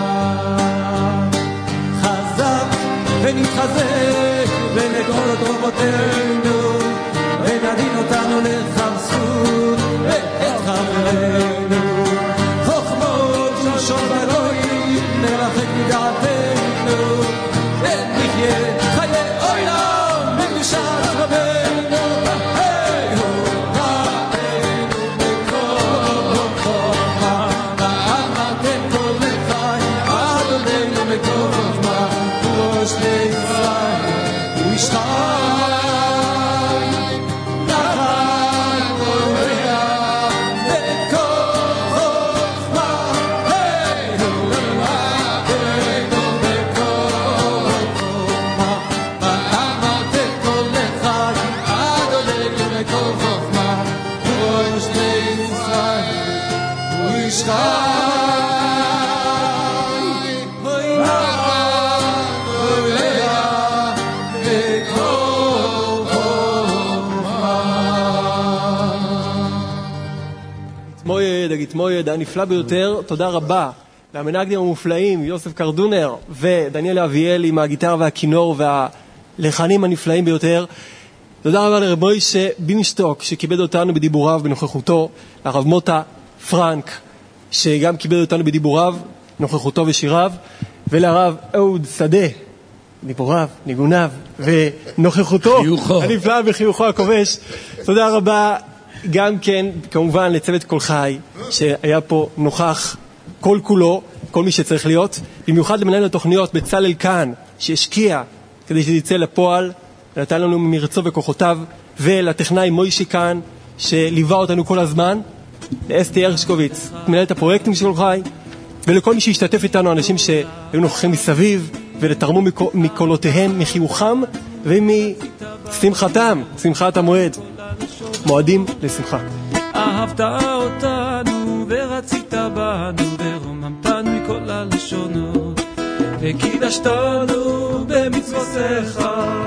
חזק ונתחזק ונגאל את רובותינו ונדין אותנו לחמסות ואת חברינו חוכמות שלשון ואלוהים נרחק מדעתנו ונחיה חיי עולם בקדושת רבנו הוא רבנו מקור חוכמה ואמרתם כל לחי אדוננו מקור חוכמה הוא ראש בני ישראל הוא איש חי נחל נובע מקור חוכמה הוא רבנו מקור חוכמה ואמרתם כל לחי אדוננו מקור חוכמה הוא ראש בני ישראל הוא איש חי מויד הנפלא ביותר. תודה רבה למנגנים המופלאים יוסף קרדונר ודניאל אביאל עם הגיטרה והכינור והלחנים הנפלאים ביותר. תודה רבה לרב מוישה בינשטוק שכיבד אותנו בדיבוריו בנוכחותו, לרב מוטה פרנק שגם כיבד אותנו בדיבוריו, נוכחותו ושיריו, ולרב אהוד שדה דיבוריו, ניגוניו ונוכחותו הנפלא וחיוכו הכובש. תודה רבה גם כן כמובן לצוות כל חי שהיה פה נוכח כל כולו, כל מי שצריך להיות, במיוחד למנהל התוכניות בצלאל כאן שהשקיע כדי שזה יצא לפועל ונתן לנו מרצו וכוחותיו, ולטכנאי מוישי כאן שליווה אותנו כל הזמן, לאסתי הרשקוביץ מנהלת הפרויקטים של כל חי, ולכל מי שהשתתף איתנו, אנשים שהיו נוכחים מסביב ולתרמו מקולותיהם, מחיוכם ומשמחתם, שמחת המועד, מועדים לשמחה. אהבת אותנו ורצית בנו ורוממתנו מכל הלשונות וקידשתנו במצוותיך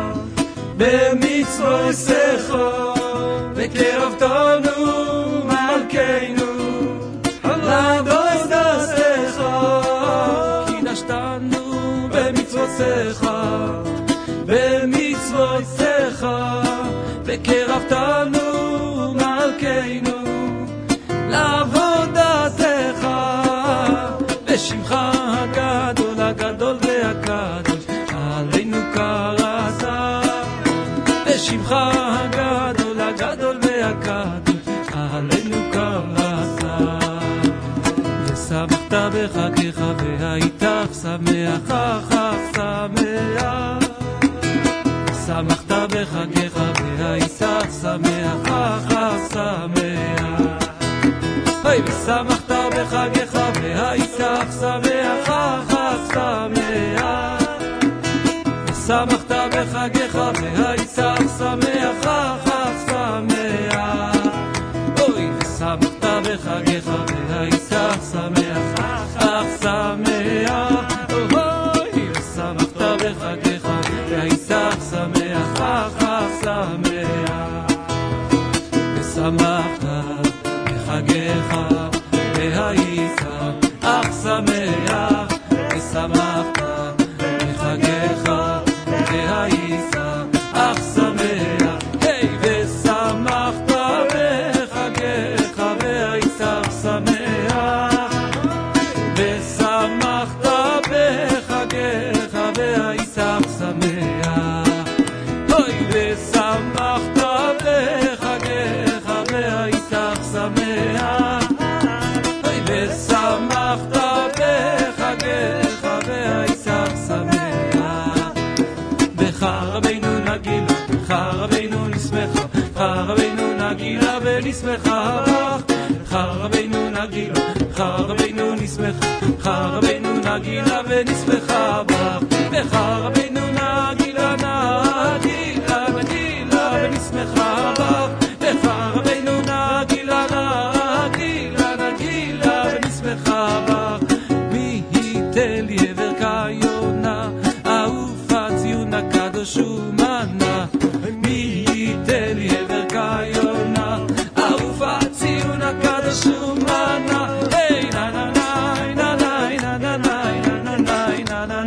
וקרבתנו מלכנו לעבודתך קידשתנו במצוותיך וקרבתנו מלכנו לעבודתך בשמך הגדול הגדול והקדוש עלינו קראת בשמך הגדול הגדול בחגיך והייתך שמח, שמח. שמחת בחגיך והייתך שמח, שמח. אוי, ושמחת בחגיך והייתך שמח, שמח. ושמחת בחגיך והייתך שמח, שמח. אוי, ושמחת בחגיך והייתך שמח, שמח. אוי, ושמחת בחגיך והייתך שמח, שמח. ושמחת בחגיך והייתך שמח, ושמחת בחגיך והייתך שמח. היי, ושמחת בחגיך והייתך שמח, ושמחת בחגיך והייתך שמח. אוי, ושמחת בחגיך והייתך שמח. אוי, ושמחת בחגיך והייתך שמח. בך רבינו נגילה, בך רבינו נשמחה, בך רבינו נגילה ונשמחה בך. בך רבינו נגילה, בך רבינו נשמחה, בך רבינו נגילה ונשמחה בך. בך רבינו נגילה, נגילה נגילה ונשמחה בך. בך רבינו נגילה, נגילה נגילה ונשמחה בך. מי ייתן לי עבר כיונה, אהובה ציון הקדוש ומנה. מי ייתן לי עבר כיונה, אהובה ציון הקדוש ומנה. היי, נה נה נה נה נה נה נה נה נה נה נה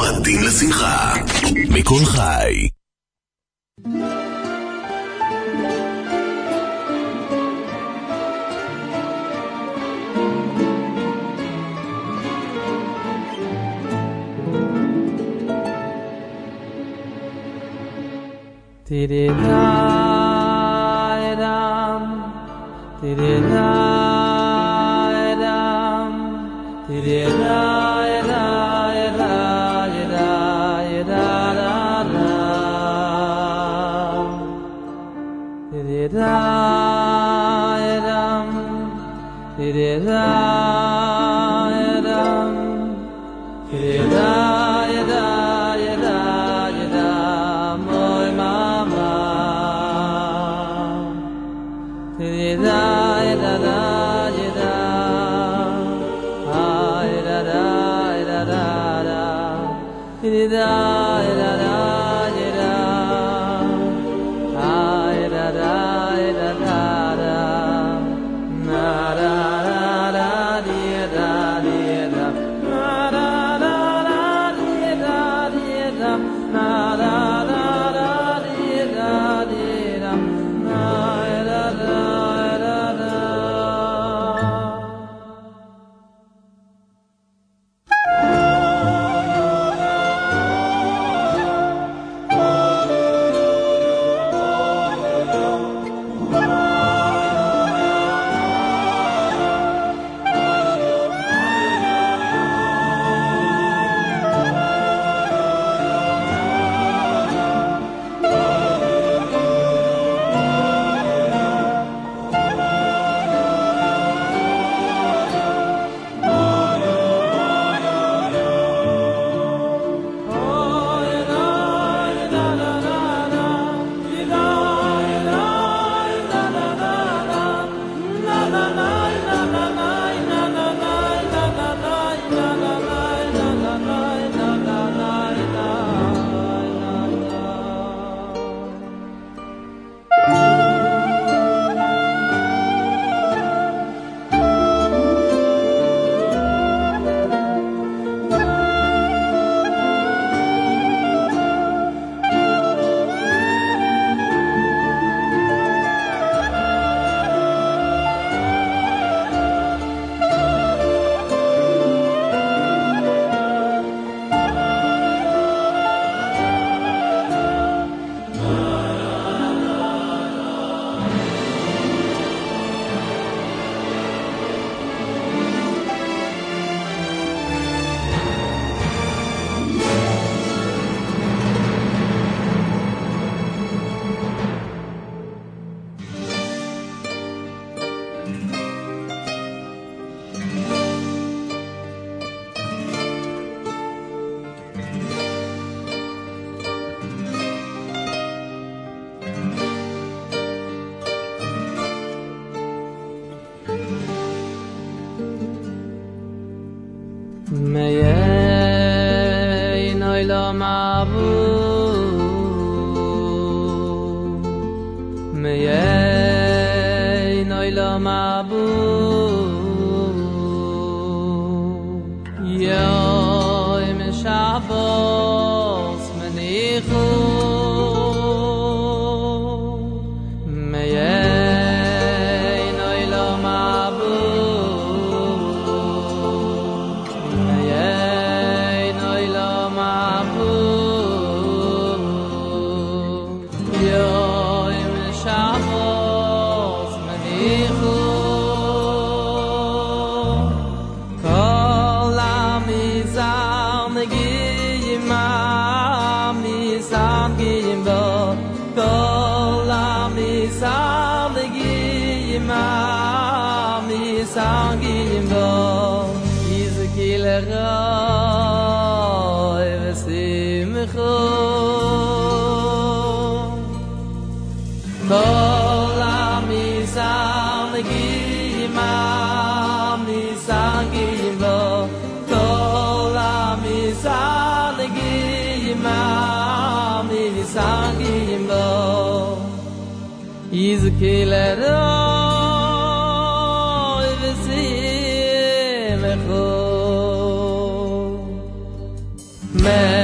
מועדים לשמחה. מכל חי. Tididam, tididam, Man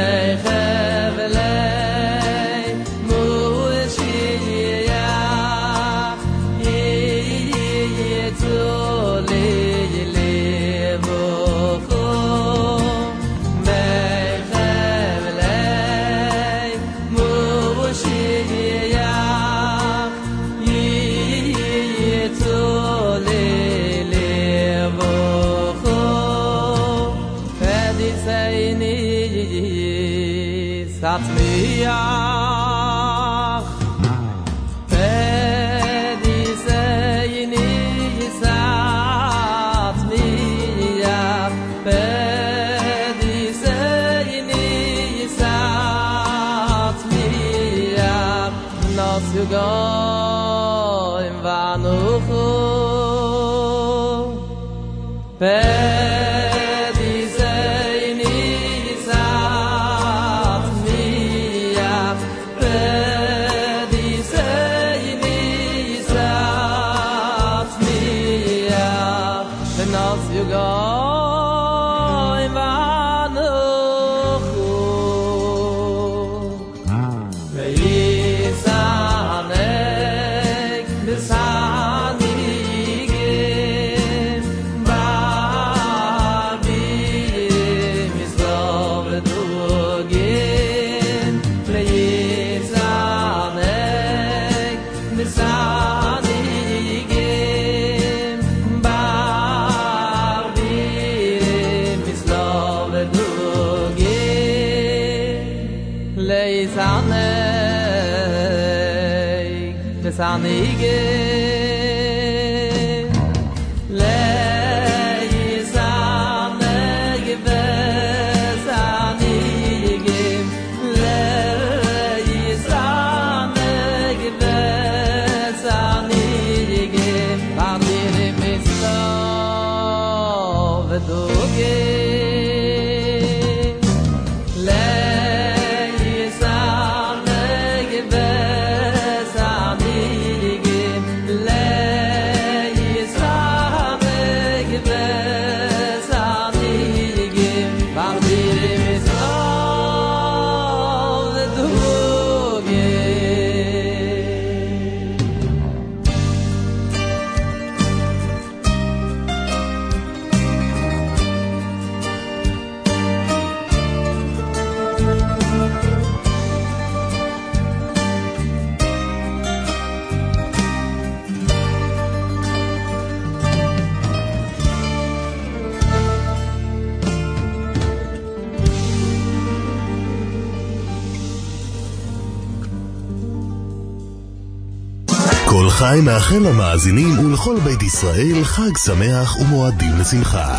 כל חי מאחל למאזינים ולכל בית ישראל חג שמח ומועדים לשמחה.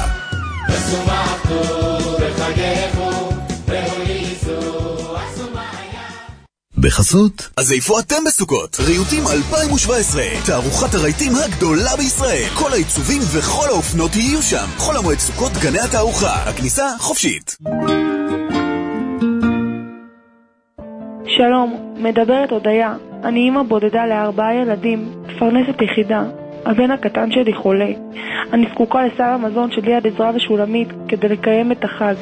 ושמחתו וחגגו והוליסו בחסות. אז איפה אתם בסוכות? ריהוטים 2017, תערוכת הרהיטים הגדולה בישראל. כל העיצובים וכל האופנות יהיו שם. חול המועד סוכות, גני התערוכה, הכניסה חופשית. שלום, מדברת הודיה. אני אמא בודדה ל4 ילדים, מפרנסת יחידה. הבן הקטן שלי חולה. אני זקוקה לסל המזון של יד עזרא ושולמית כדי לקיים את החג.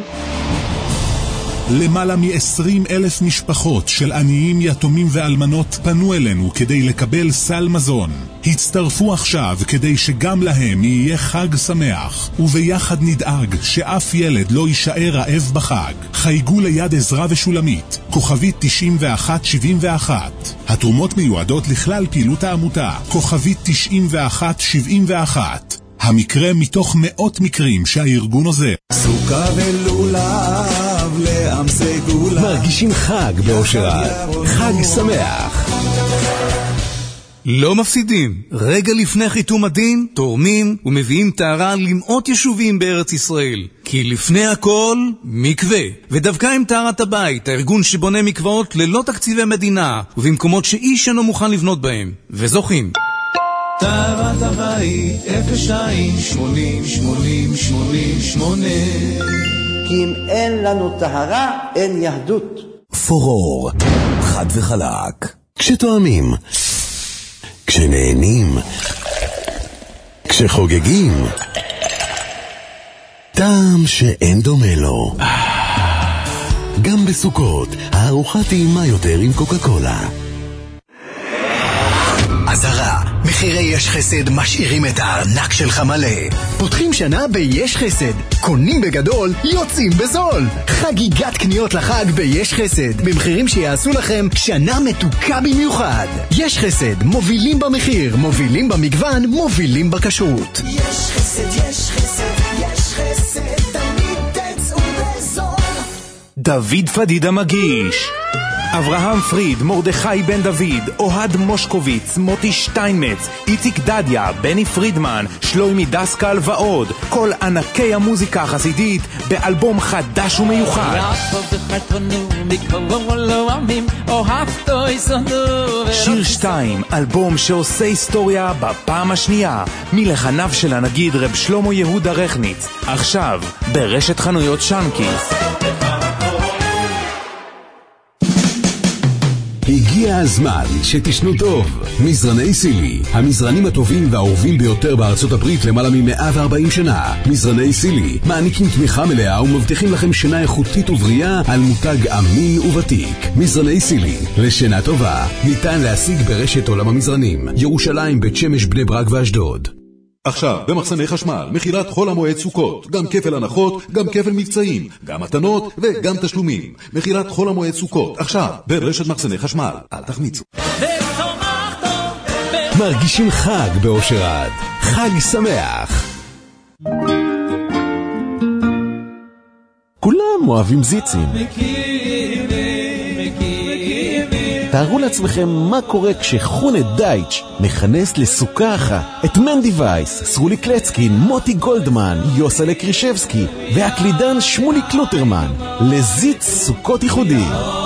למעלה מ-20,000 משפחות של עניים, יתומים ואלמנות פנו אלינו כדי לקבל סל מזון. הצטרפו עכשיו כדי שגם להם יהיה חג שמח, וביחד נדאג שאף ילד לא יישאר רעב בחג. חייגו ליד עזרא ושולמית, כוכבית 9171. התרומות מיועדות לכלל פעילות העמותה, כוכבית 9171. המקרה מתוך מאות מקרים שהארגון עוזר. סוכה ולולב לעם סגולה, מרגישים חג באושרה. חג שמח. לא מפסידים. רגע לפני חיתום הדין, תורמים ומביאים טהרה למאות יישובים בארץ ישראל. כי לפני הכל, מקווה. ודווקא עם טהרת הבית, הארגון שבונה מקוואות ללא תקציבי מדינה, ובמקומות שאיש אינו מוכן לבנות בהם. וזוכים. טהרת הבית 02-80-80-88. כי אם אין לנו טהרה, אין יהדות. פורור, חד וחלק. כשתואמים, כשנהנים, כשחוגגים, טעם שאין דומה לו. גם בסוכות, הארוחה טעימה יותר עם קוקה קולה. עזרה, מחירי יש חסד משאירים את הארנק שלך מלא. פותחים שנה ביש חסד, קונים בגדול, יוצאים בזול. חגיגת קניות לחג ביש חסד, במחירים שיעשו לכם שנה מתוקה במיוחד. יש חסד, מובילים במחיר, מובילים במגוון, מובילים בכשרות. יש חסד, יש חסד, יש חסד, תמיד תצאו בזול. דוד פדידה מגיש אברהם פריד, מרדכי בן דוד, אוהד מושקוביץ, מוטי שטיינמץ, איציק דדיה, בני פרידמן, שלוימי דסקל ועוד. כל ענקי המוזיקה החסידית באלבום חדש ומיוחד. שיר 2, אלבום שעושה היסטוריה בפעם השנייה, מלחניו של הנגיד רב שלמה יהודה רכניץ, עכשיו ברשת חנויות שנקיס. הגיע הזמן שתשנו טוב. מזרני סילי, המזרנים הטובים והאהובים ביותר בארצות הברית למעלה מ-140 שנה. מזרני סילי מעניקים תמיכה מלאה ומבטיחים לכם שינה איכותית ובריאה על מותג אמין וותיק. מזרני סילי, לשינה טובה, ניתן להשיג ברשת עולם המזרנים, ירושלים, בית שמש, בני ברק ואשדוד. עכשיו, במחסני חשמל, מכירת חול המועד סוכות, גם כפל הנחות, גם כפל מבצעים, גם מתנות וגם תשלומים. מכירת חול המועד סוכות, עכשיו, ברשת מחסני חשמל, אל תחמיצו. מרגישים חג באושר עד, חג שמח. כולם אוהבים זיצים. תארו לעצמכם מה קורה כשחונה דייץ' מכנס לסוכה אחת את מנדי וייס, סרולי קלצקין, מוטי גולדמן, יוסלה קרישבסקי והקלידן שמולי קלוטרמן לזיץ סוכות ייחודי.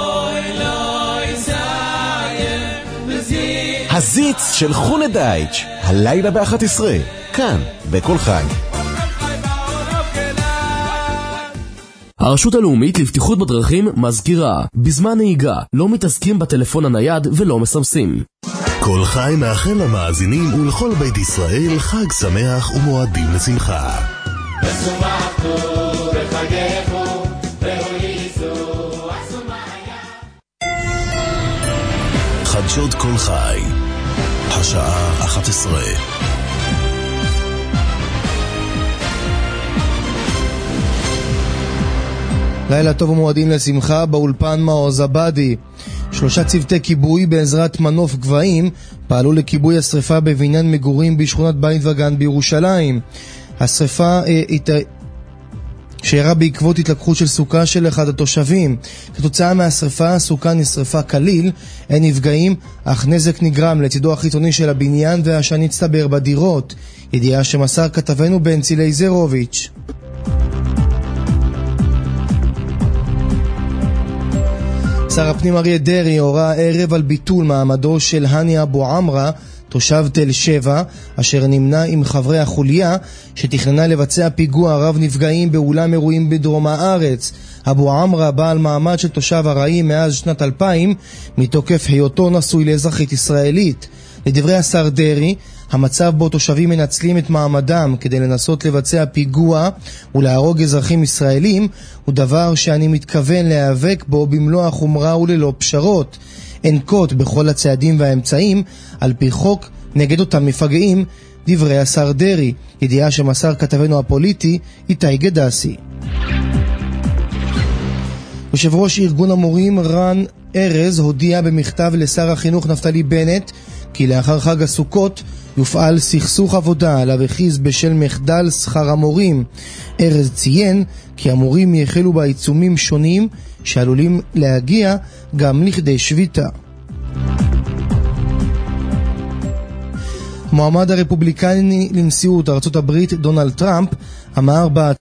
הזיץ של חונה דייץ', הלילה ב-11, כאן בכל חי. הרשות הלאומית לבטיחות בדרכים מזכירה, בזמן נהיגה לא מתעסקים בטלפון הנייד ולא מסמסים. כל חי מאחל למאזינים ולכל בית ישראל חג שמח ומועדים לשמחה. חדשות כל חי, השעה 11. לילה טוב ומועדים לשמחה. באולפן מעוז עבדי. 3 צוותי כיבוי בעזרת מנוף גבהים פעלו לכיבוי השריפה בבניין מגורים בשכונת בית וגן בירושלים. השריפה שאירעה בעקבות התלקחות של סוכה של אחד התושבים. כתוצאה מהשריפה הסוכה נשרפה כליל, אין נפגעים, אך נזק נגרם לצידו החיצוני של הבניין והעשן הצטבר בדירות. ידיעה שמסר כתבנו בנצי לייזרוביץ'. שר הפנים אריה דרעי הורה הערב על ביטול מעמדו של הני אבו עמרה, תושב תל שבע, אשר נמנה עם חברי החוליה שתכננה לבצע פיגוע רב נפגעים באולם אירועים בדרום הארץ. אבו עמרה בעל מעמד של תושב ארעי מאז שנת 2000 מתוקף היותו נשוי לאזרחית ישראלית. לדברי השר דרעי, המצב בו תושבים מנצלים את מעמדם כדי לנסות לבצע פיגוע ולהרוג אזרחים ישראלים הוא דבר שאני מתכוון להיאבק בו במלוא החומרה וללא פשרות. אנקוט בכל הצעדים והאמצעים על פי חוק נגד אותם מפגעים, דברי השר דרעי, ידיעה שמסר כתבנו הפוליטי איתי גדסי. יושב ראש ארגון המורים רן ארז הודיע במכתב לשר החינוך נפתלי בנט כי לאחר חג הסוכות יופעל סכסוך עבודה עליו הכריז בשל מחדל שכר המורים. ארז ציין כי המורים יחלו בעיצומים שונים שעלולים להגיע גם לכדי שביתה. מועמד הרפובליקני לנשיאות ארצות הברית דונלד טראמפ אמר